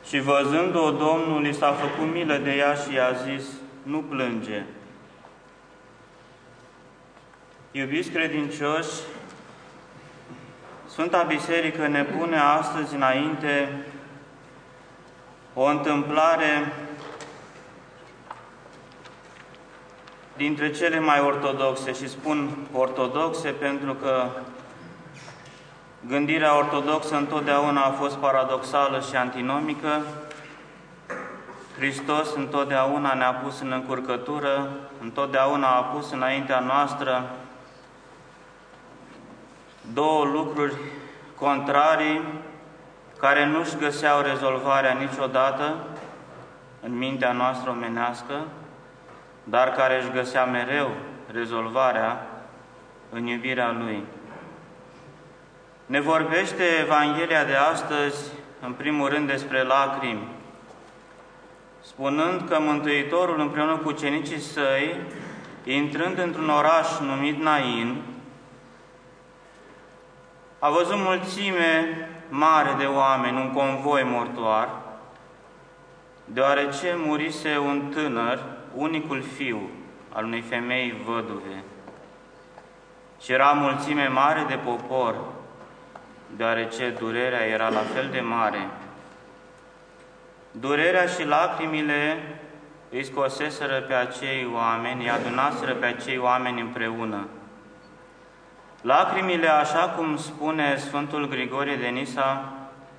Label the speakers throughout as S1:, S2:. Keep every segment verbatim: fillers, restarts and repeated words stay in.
S1: Și văzând-o, Domnul i s-a făcut milă de ea și i-a zis: nu plânge. Iubiți credincioși, Sfânta Biserică ne pune astăzi înainte o întâmplare dintre cele mai ortodoxe, și spun ortodoxe pentru că gândirea ortodoxă întotdeauna a fost paradoxală și antinomică. Hristos întotdeauna ne-a pus în încurcătură, întotdeauna a pus înaintea noastră două lucruri contrarii care nu-și găseau rezolvarea niciodată în mintea noastră omenească, dar care își găsea mereu rezolvarea în iubirea Lui. Ne vorbește Evanghelia de astăzi, în primul rând, despre lacrimi, spunând că Mântuitorul, împreună cu ucenicii săi, intrând într-un oraș numit Nain, a văzut mulțime mare de oameni, un convoi mortuar, deoarece murise un tânăr, unicul fiu al unei femei văduve. Și era mulțime mare de popor, deoarece durerea era la fel de mare. Durerea și lacrimile îi scoseseră pe acei oameni, îi adunaseră pe acei oameni împreună. Lacrimile, așa cum spune Sfântul Grigorie de Nisa,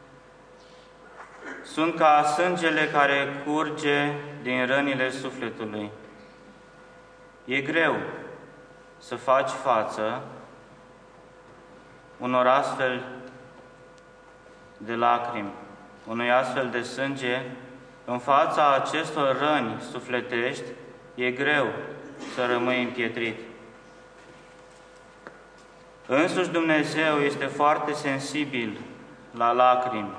S1: sunt ca sângele care curge din rănile sufletului. E greu să faci față unor astfel de lacrimi, unui astfel de sânge. În fața acestor răni sufletești, e greu să rămâi împietrit. Însuși Dumnezeu este foarte sensibil la lacrimi.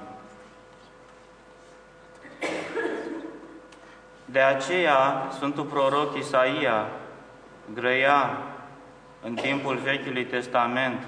S1: De aceea, Sfântul Proroc Isaia grăia în timpul Vechiului Testament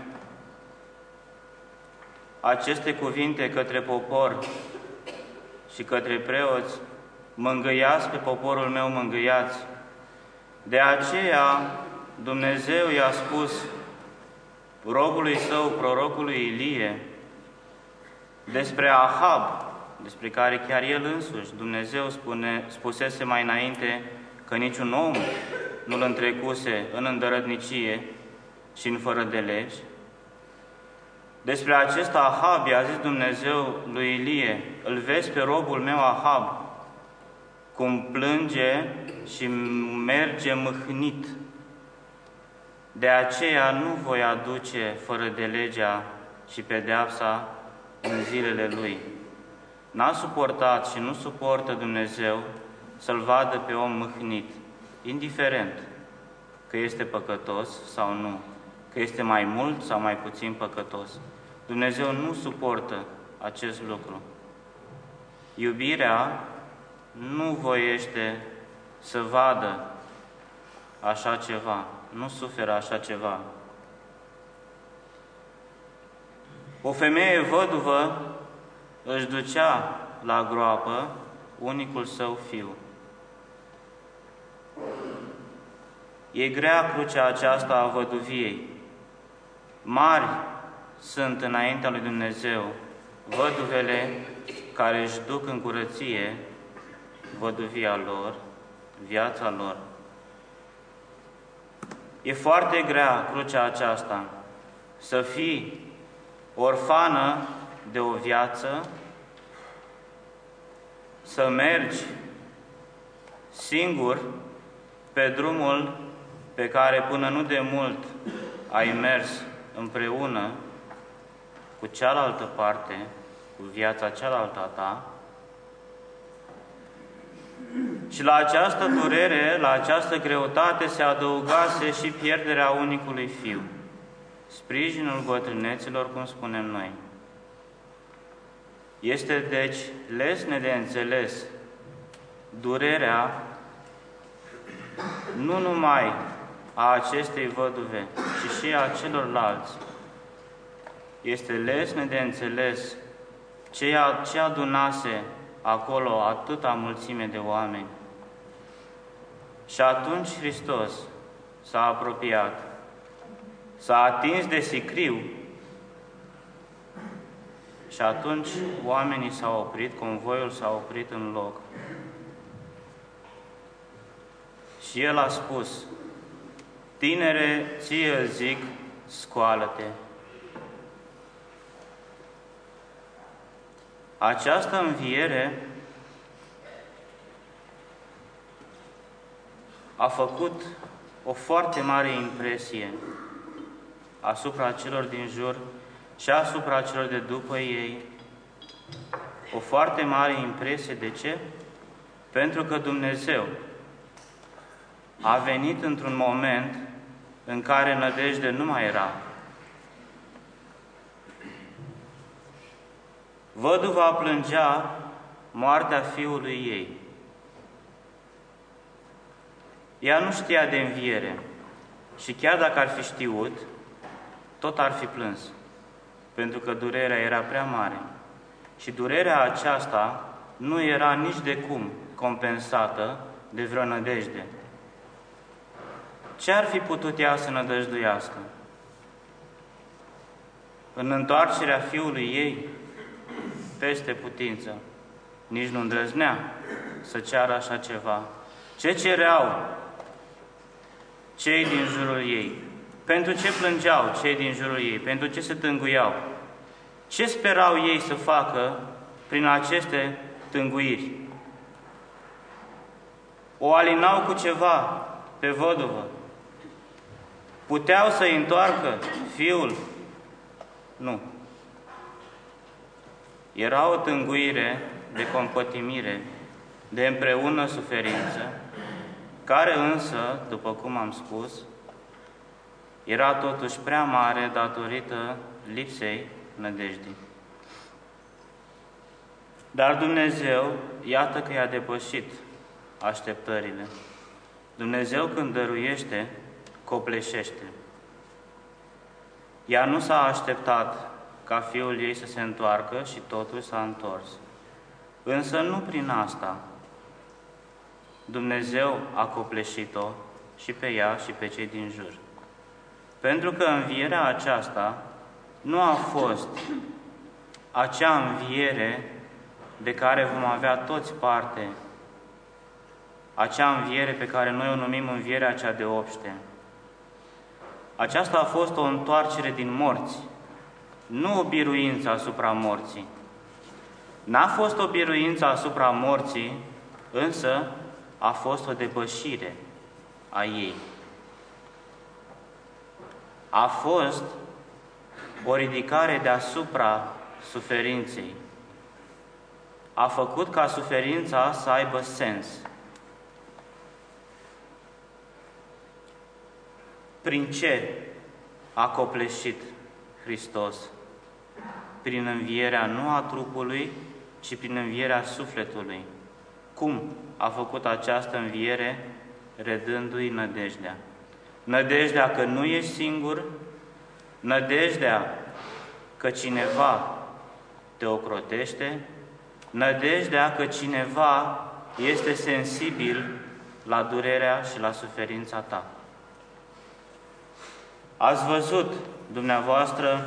S1: aceste cuvinte către popor și către preoți: mângâiați pe poporul meu, mângâiați. De aceea Dumnezeu i-a spus robului său, prorocului Ilie, despre Ahab, despre care chiar el însuși, Dumnezeu spune, spusese mai înainte că niciun om nu-l întrecuse în îndărătnicie și în fără de legi. Despre acesta Ahab i-a zis Dumnezeu lui Ilie: îl vezi pe robul meu Ahab, cum plânge și merge mâhnit. De aceea nu voi aduce fără de legea și pedeapsa în zilele lui. N-a suportat și nu suportă Dumnezeu să-l vadă pe om mâhnit, indiferent că este păcătos sau nu, că este mai mult sau mai puțin păcătos. Dumnezeu nu suportă acest lucru. Iubirea nu voiește să vadă așa ceva, nu suferă așa ceva. O femeie văduvă își ducea la groapă unicul său fiu. E grea crucea aceasta a văduviei. Mari sunt înaintea lui Dumnezeu văduvele care își duc în curăție văduvia lor, viața lor. E foarte grea crucea aceasta, să fii orfană de o viață, să mergi singur pe drumul pe care până nu de mult ai mers împreună cu cealaltă parte, cu viața cealaltă a ta. Și la această durere, la această greutate se adăugase și pierderea unicului fiu, sprijinul bătrâneților, cum spunem noi. Este deci lesne de înțeles durerea nu numai a acestei văduve, ci și a celorlalți. Este lesne de înțeles ce adunase acolo atâta mulțime de oameni. Și atunci Hristos s-a apropiat, s-a atins de sicriu și atunci oamenii s-au oprit, convoiul s-a oprit în loc. Și El a spus: tinere, ție zic, scoală-te. Această înviere a făcut o foarte mare impresie asupra celor din jur și asupra celor de după ei. O foarte mare impresie. De ce? Pentru că Dumnezeu a venit într-un moment în care nădejde nu mai era. Văduva plângea moartea fiului ei. Ea nu știa de înviere și chiar dacă ar fi știut, tot ar fi plâns, pentru că durerea era prea mare. Și durerea aceasta nu era nici de cum compensată de vreo nădejde. Ce ar fi putut ea să nădăjduiască? În întoarcerea fiului ei, peste putință, nici nu îndrăznea să ceară așa ceva. Ce cereau cei din jurul ei? Pentru ce plângeau cei din jurul ei? Pentru ce se tânguiau? Ce sperau ei să facă prin aceste tânguiri? O alinau cu ceva pe văduvă? Puteau să-i întoarcă fiul? Nu. Era o tânguire de compătimire, de împreună suferință, care însă, după cum am spus, era totuși prea mare datorită lipsei nădejdii. Dar Dumnezeu, iată că i-a depășit așteptările. Dumnezeu, când dăruiește, copleșește. Ea nu s-a așteptat ca fiul ei să se întoarcă și totuși s-a întors. Însă nu prin asta. Dumnezeu a copleșit-o și pe ea și pe cei din jur. Pentru că învierea aceasta nu a fost acea înviere de care vom avea toți parte, acea înviere pe care noi o numim învierea cea de obște. Aceasta a fost o întoarcere din morți, nu o biruință asupra morții. N-a fost o biruință asupra morții, însă a fost o depășire a ei. A fost o ridicare deasupra suferinței. A făcut ca suferința să aibă sens. Prin ce a copleșit Hristos? Prin învierea nu a trupului, ci prin învierea sufletului. Cum a făcut această înviere? Redându-i nădejdea. Nădejdea că nu ești singur, nădejdea că cineva te ocrotește, nădejdea că cineva este sensibil la durerea și la suferința ta. Ați văzut dumneavoastră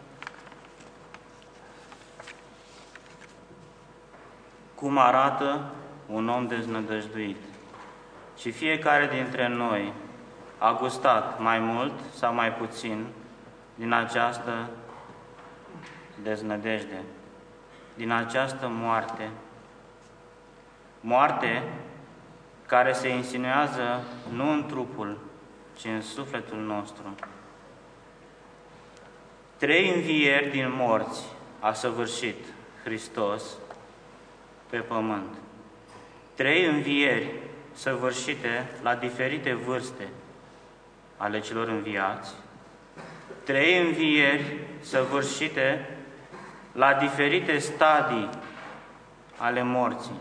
S1: cum arată un om deznădăjduit. Și fiecare dintre noi a gustat mai mult sau mai puțin din această deznădejde, din această moarte. Moarte care se insinuează nu în trupul, ci în sufletul nostru. Trei învieri din morți a săvârșit Hristos pe pământ. Trei învieri săvârșite la diferite vârste ale celor înviați. Trei învieri săvârșite la diferite stadii ale morții.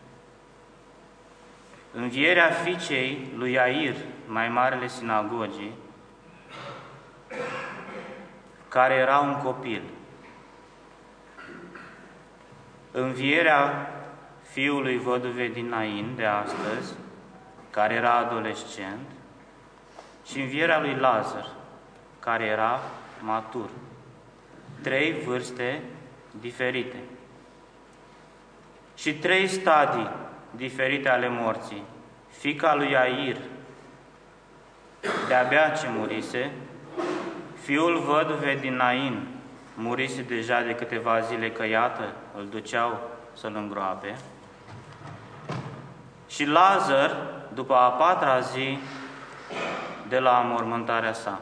S1: Învierea fiicei lui Iair, mai marele sinagogii, care era un copil. Învierea fiului văduvei din Nain de astăzi, care era adolescent, și învierea lui Lazar, care era matur. Trei vârste diferite și trei stadii diferite ale morții. Fiica lui Iair, de-abia ce murise, fiul văduvei din Nain, murise deja de câteva zile, că iată, îl duceau să-l îngroape, și Lazar, după a patra zi de la înmormântarea sa.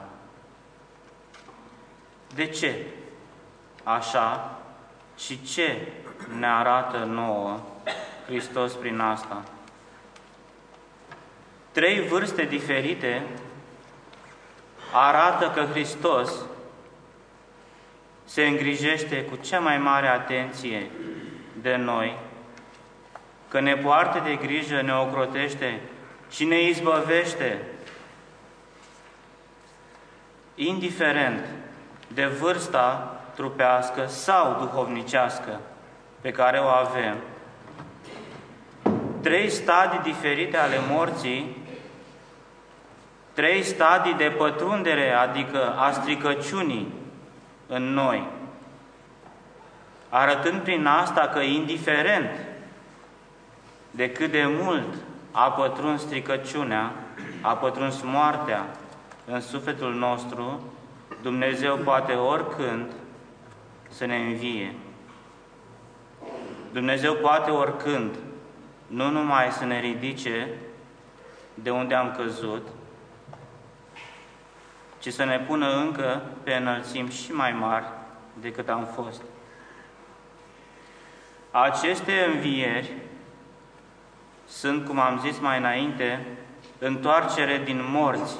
S1: De ce așa și ce ne arată nouă Hristos prin asta? Trei vârste diferite arată că Hristos se îngrijește cu cea mai mare atenție de noi, că ne poartă de grijă, ne ocrotește și ne izbăvește, indiferent de vârsta trupească sau duhovnicească pe care o avem. Trei stadii diferite ale morții, trei stadii de pătrundere, adică a stricăciunii în noi, arătând prin asta că, indiferent de cât de mult a pătruns stricăciunea, a pătruns moartea în sufletul nostru, Dumnezeu poate oricând să ne învie. Dumnezeu poate oricând nu numai să ne ridice de unde am căzut, ci să ne pună încă pe înălțimi și mai mari decât am fost. Aceste învieri sunt, cum am zis mai înainte, întoarcere din morți.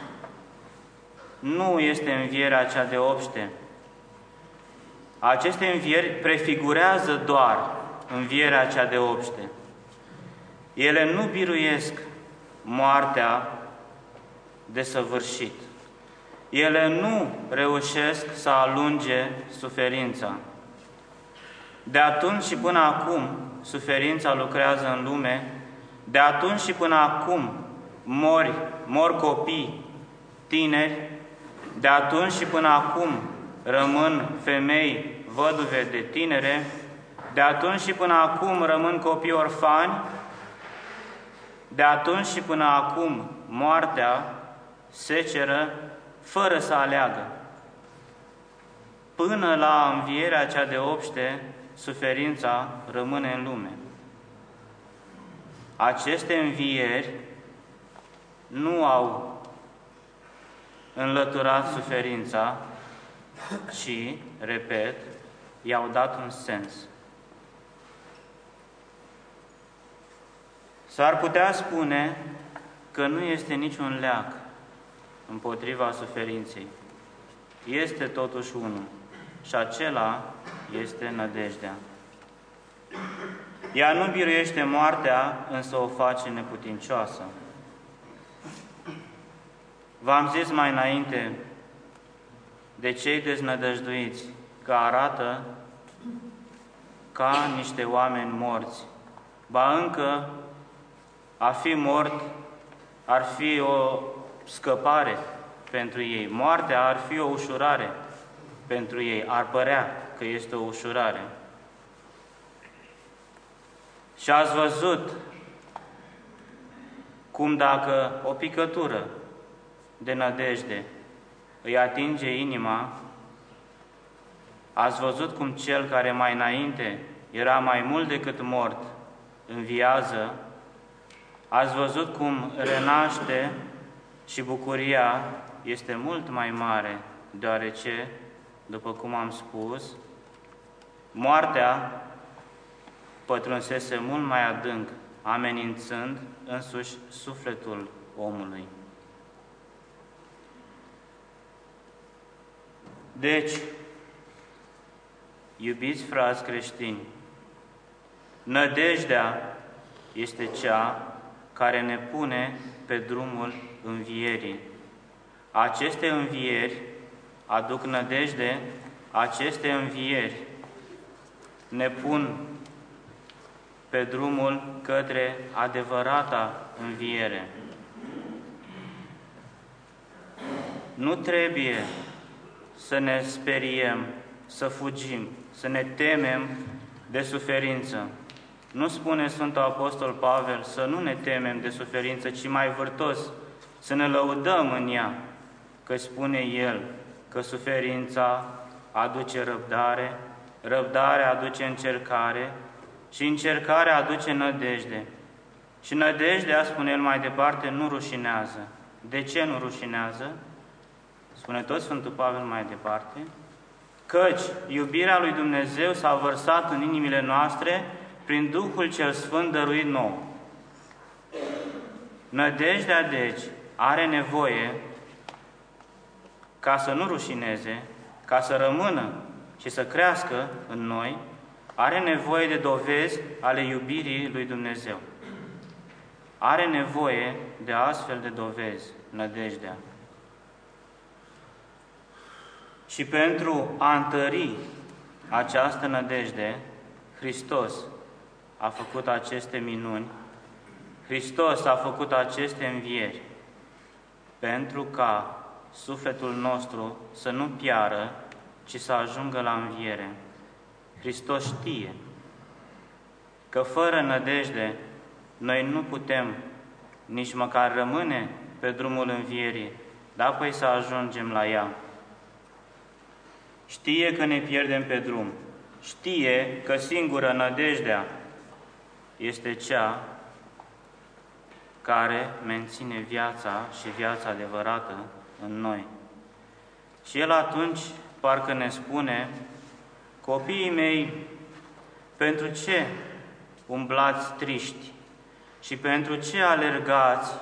S1: Nu este învierea cea de obște. Aceste învieri prefigurează doar învierea cea de obște. Ele nu biruiesc moartea desăvârșit. Ele nu reușesc să alunge suferința. De atunci și până acum, suferința lucrează în lume. De atunci și până acum mori, mor copii, tineri. De atunci și până acum rămân femei văduve de tinere. De atunci și până acum rămân copii orfani. De atunci și până acum moartea seceră fără să aleagă. Până la învierea cea de obște, suferința rămâne în lume. Aceste învieri nu au înlăturat suferința, ci, repet, i-au dat un sens. S-ar putea spune că nu este niciun leac împotriva suferinței. Este totuși unul, și acela este nădejdea. Ea nu biruiește moartea, însă o face neputincioasă. V-am zis mai înainte de cei deznădăjduiți că arată ca niște oameni morți. Ba încă, a fi mort ar fi o scăpare pentru ei. Moartea ar fi o ușurare pentru ei. Ar părea că este o ușurare. Și ați văzut cum dacă o picătură de nădejde îi atinge inima, ați văzut cum cel care mai înainte era mai mult decât mort înviază, ați văzut cum renaște și bucuria este mult mai mare, deoarece, după cum am spus, moartea pătrunsese mult mai adânc, amenințând însuși sufletul omului. Deci, iubiți frați creștini, nădejdea este cea care ne pune pe drumul învierii. Aceste învieri aduc nădejde, aceste învieri ne pun pe drumul către adevărata înviere. Nu trebuie să ne speriem, să fugim, să ne temem de suferință. Nu spune Sfântul Apostol Pavel să nu ne temem de suferință, ci mai vârtos să ne lăudăm în ea, că spune el că suferința aduce răbdare, răbdarea aduce încercare și încercarea aduce nădejde. Și nădejdea, spune el mai departe, nu rușinează. De ce nu rușinează? Spune tot Sfântul Pavel mai departe, căci iubirea lui Dumnezeu s-a vărsat în inimile noastre prin Duhul cel Sfânt dăruit nou. Nădejdea, deci, are nevoie, ca să nu rușineze, ca să rămână și să crească în noi, are nevoie de dovezi ale iubirii lui Dumnezeu. Are nevoie de astfel de dovezi, nădejdea. Și pentru a întări această nădejde, Hristos a făcut aceste minuni, Hristos a făcut aceste învieri, pentru ca sufletul nostru să nu piară, ci să ajungă la înviere. Hristos știe că fără nădejde noi nu putem nici măcar rămâne pe drumul învierii, dar apoi să ajungem la ea. Știe că ne pierdem pe drum, știe că singură nădejdea este cea care menține viața și viața adevărată în noi. Și El atunci parcă ne spune, copiii mei, pentru ce umblați triști și pentru ce alergați,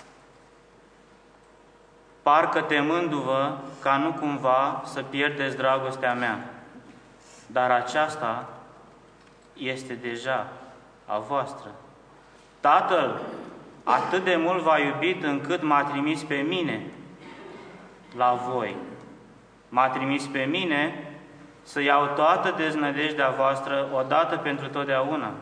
S1: parcă temându-vă ca nu cumva să pierdeți dragostea mea, dar aceasta este deja a voastră. Tatăl atât de mult v-a iubit încât m-a trimis pe mine la voi. M-a trimis pe mine să iau toată deznădejdea voastră odată pentru totdeauna.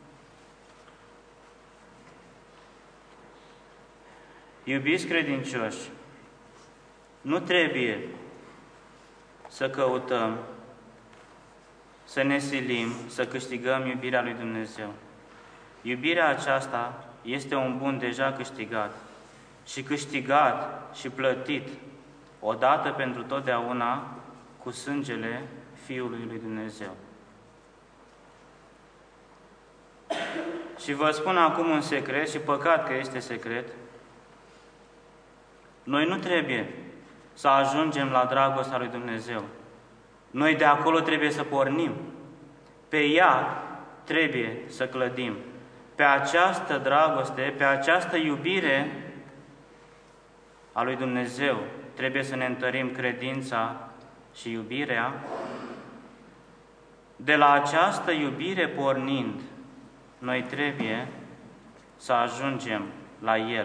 S1: Iubiți credincioși, nu trebuie să căutăm, să ne silim, să câștigăm iubirea lui Dumnezeu. Iubirea aceasta este un bun deja câștigat și câștigat și plătit odată pentru totdeauna cu sângele Fiului lui Dumnezeu. Și vă spun acum un secret, și păcat că este secret, noi nu trebuie să ajungem la dragostea lui Dumnezeu. Noi de acolo trebuie să pornim. Pe ea trebuie să clădim. Pe această dragoste, pe această iubire a lui Dumnezeu trebuie să ne întărim credința și iubirea. De la această iubire pornind, noi trebuie să ajungem la El.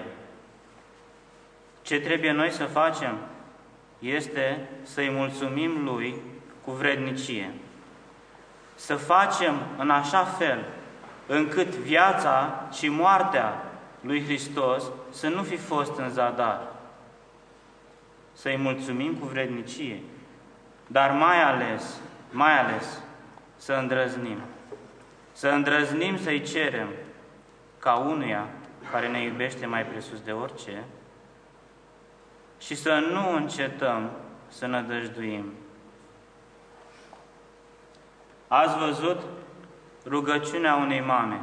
S1: Ce trebuie noi să facem este să-i mulțumim Lui cu vrednicie. Să facem în așa fel încât viața și moartea lui Hristos să nu fi fost în zadar. Să-i mulțumim cu vrednicie, dar mai ales, mai ales să îndrăznim. Să îndrăznim să-i cerem ca unuia care ne iubește mai presus de orice și să nu încetăm să nădăjduim. Ați văzut rugăciunea unei mame.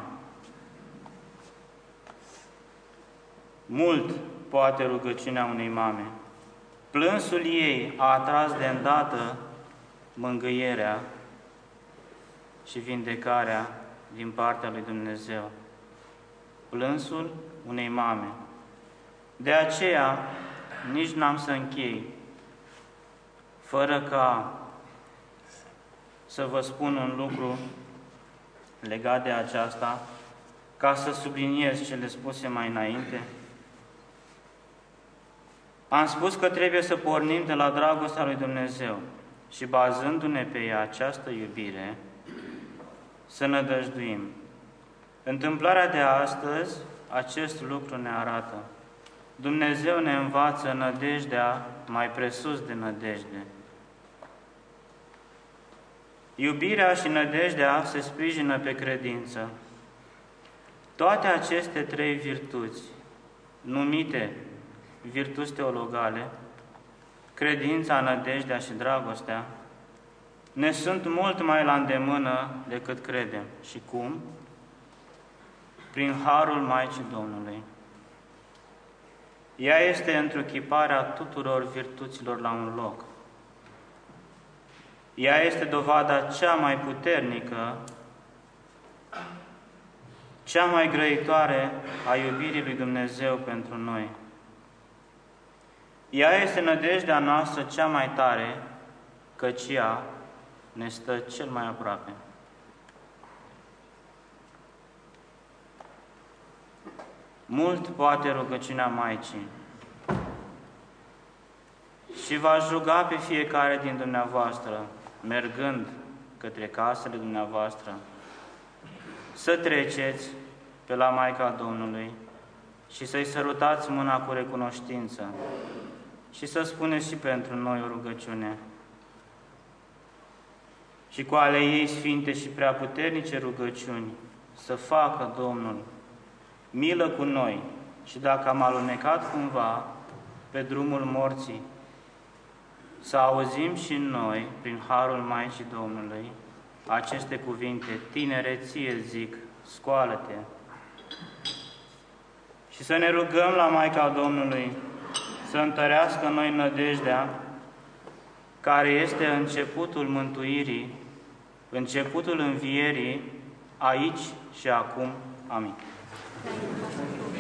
S1: Mult poate rugăciunea unei mame. Plânsul ei a atras de îndată mângâierea și vindecarea din partea lui Dumnezeu. Plânsul unei mame. De aceea, nici n-am să închei fără ca să vă spun un lucru legat de aceasta, ca să subliniez cele spuse mai înainte. Am spus că trebuie să pornim de la dragostea lui Dumnezeu și, bazându-ne pe ea, această iubire, să nădăjduim. Întâmplarea de astăzi acest lucru ne arată. Dumnezeu ne învață nădejdea mai presus de nădejde. Iubirea și nădejdea se sprijină pe credință. Toate aceste trei virtuți, numite virtuți teologale, credința, nădejdea și dragostea, ne sunt mult mai la îndemână decât credem. Și cum? Prin harul Maicii Domnului. Ea este întruchiparea tuturor virtuților la un loc. Ea este dovada cea mai puternică, cea mai grăitoare a iubirii lui Dumnezeu pentru noi. Ea este nădejdea noastră cea mai tare, căci ea ne stă cel mai aproape. Mult poate rugăciunea Maicii și va ruga pe fiecare din dumneavoastră, mergând către casele dumneavoastră, să treceți pe la Maica Domnului și să-i sărutați mâna cu recunoștință și să spuneți și pentru noi o rugăciune. Și cu ale ei sfinte și preaputernice rugăciuni să facă Domnul milă cu noi și dacă am alunecat cumva pe drumul morții, să auzim și noi, prin harul Maicii Domnului, aceste cuvinte: tinere, ție zic, scoală-te. Și să ne rugăm la Maica Domnului să întărească în noi nădejdea, care este începutul mântuirii, începutul învierii, aici și acum. Amin.